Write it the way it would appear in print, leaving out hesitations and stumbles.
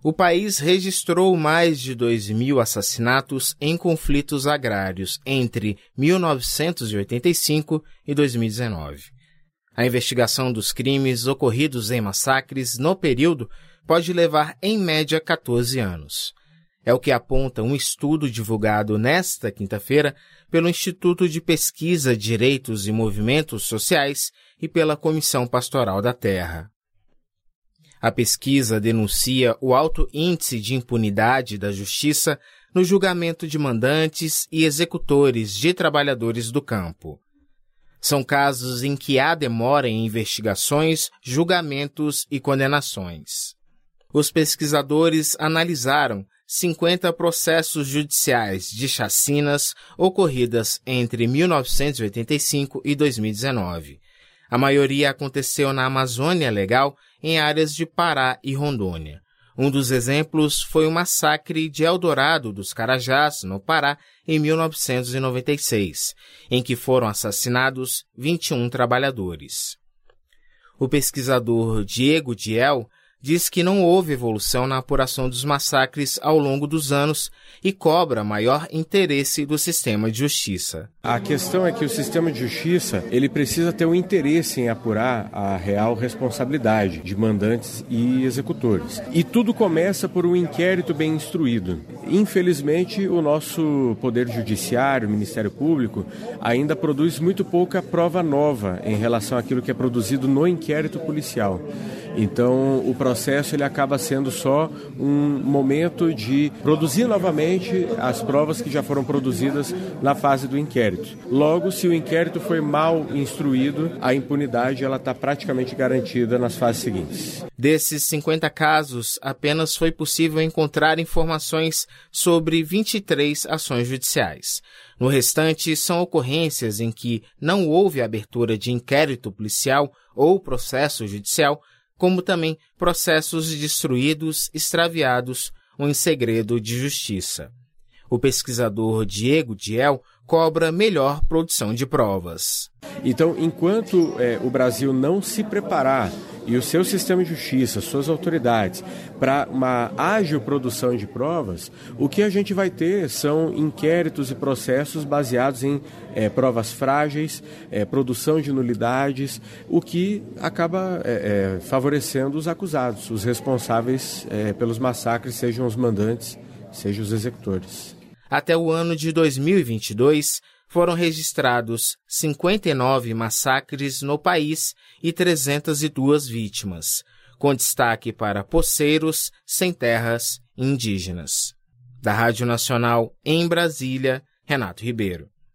O país registrou mais de 2.000 assassinatos em conflitos agrários entre 1985 e 2019. A investigação dos crimes ocorridos em massacres no período pode levar, em média, 14 anos. É o que aponta um estudo divulgado nesta quinta-feira pelo Instituto de Pesquisa, Direitos e Movimentos Sociais e pela Comissão Pastoral da Terra. A pesquisa denuncia o alto índice de impunidade da justiça no julgamento de mandantes e executores de trabalhadores do campo. São casos em que há demora em investigações, julgamentos e condenações. Os pesquisadores analisaram 50 processos judiciais de chacinas ocorridas entre 1985 e 2019. A maioria aconteceu na Amazônia Legal, em áreas de Pará e Rondônia. Um dos exemplos foi o massacre de Eldorado dos Carajás, no Pará, em 1996, em que foram assassinados 21 trabalhadores. O pesquisador Diego Diel diz que não houve evolução na apuração dos massacres ao longo dos anos e cobra maior interesse do sistema de justiça. A questão é que o sistema de justiça ele precisa ter um interesse em apurar a real responsabilidade de mandantes e executores. E tudo começa por um inquérito bem instruído. Infelizmente, o nosso Poder Judiciário, o Ministério Público, ainda produz muito pouca prova nova em relação àquilo que é produzido no inquérito policial. Então, o processo ele acaba sendo só um momento de produzir novamente as provas que já foram produzidas na fase do inquérito. Logo, se o inquérito foi mal instruído, a impunidade está praticamente garantida nas fases seguintes. Desses 50 casos, apenas foi possível encontrar informações sobre 23 ações judiciais. No restante, são ocorrências em que não houve abertura de inquérito policial ou processo judicial, como também processos destruídos, extraviados ou em segredo de justiça. O pesquisador Diego Diel cobra melhor produção de provas. Então, enquanto o Brasil não se preparar e o seu sistema de justiça, suas autoridades, para uma ágil produção de provas, o que a gente vai ter são inquéritos e processos baseados em provas frágeis, produção de nulidades, o que acaba favorecendo os acusados, os responsáveis pelos massacres, sejam os mandantes, sejam os executores. Até o ano de 2022, foram registrados 59 massacres no país e 302 vítimas, com destaque para poceiros, sem terras e indígenas. Da Rádio Nacional, em Brasília, Renato Ribeiro.